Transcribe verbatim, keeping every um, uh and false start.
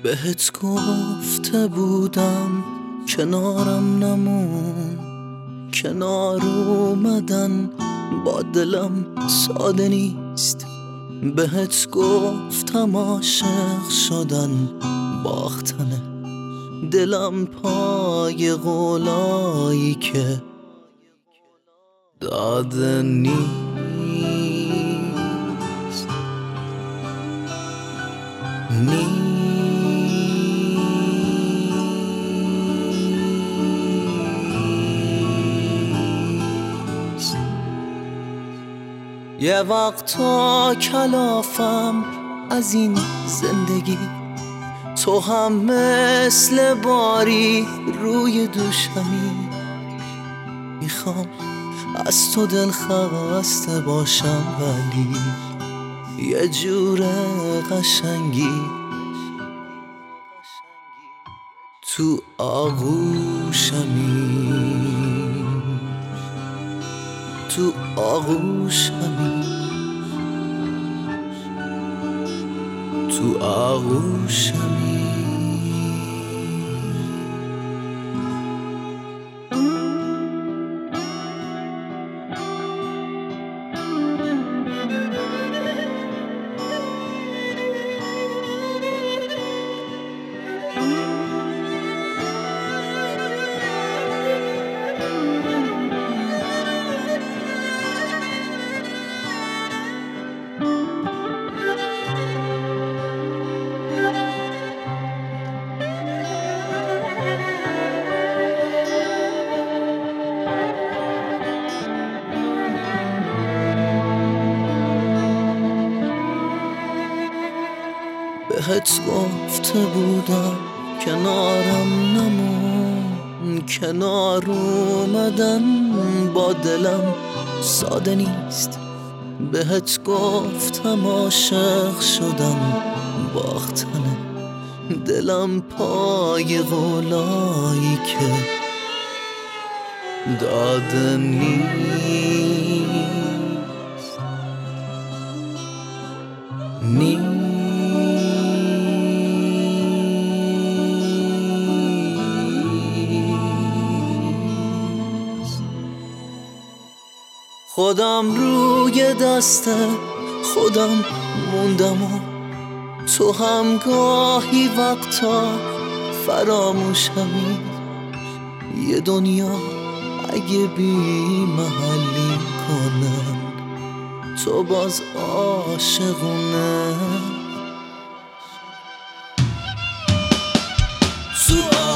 بهت گفته بودم کنارم نمون، کنار اومدن با دلم ساده نیست. بهت گفتم عاشق شدن باختنه، دلم پای قولایی که داده نیست. نیست یه وقتا کلافم از این زندگی، تو هم مثل باری روی دوشمی. میخوام از تو دل خسته باشم ولی یه جور قشنگی تو آغوشمی، تو آغوشمی، تو آغوشمی. بهت گفته بودم کنارم نمون، کنار اومدن با دلم ساده نیست. بهت گفتم عاشق شدن باختنه، دلم پای قولایی که داده نیست. نیست خودم روی دست خودم موندم و تو هم گاهی وقتا فراموشمی. یه دنیا اگه بی محلی کنن تو باز عاشقونه. تو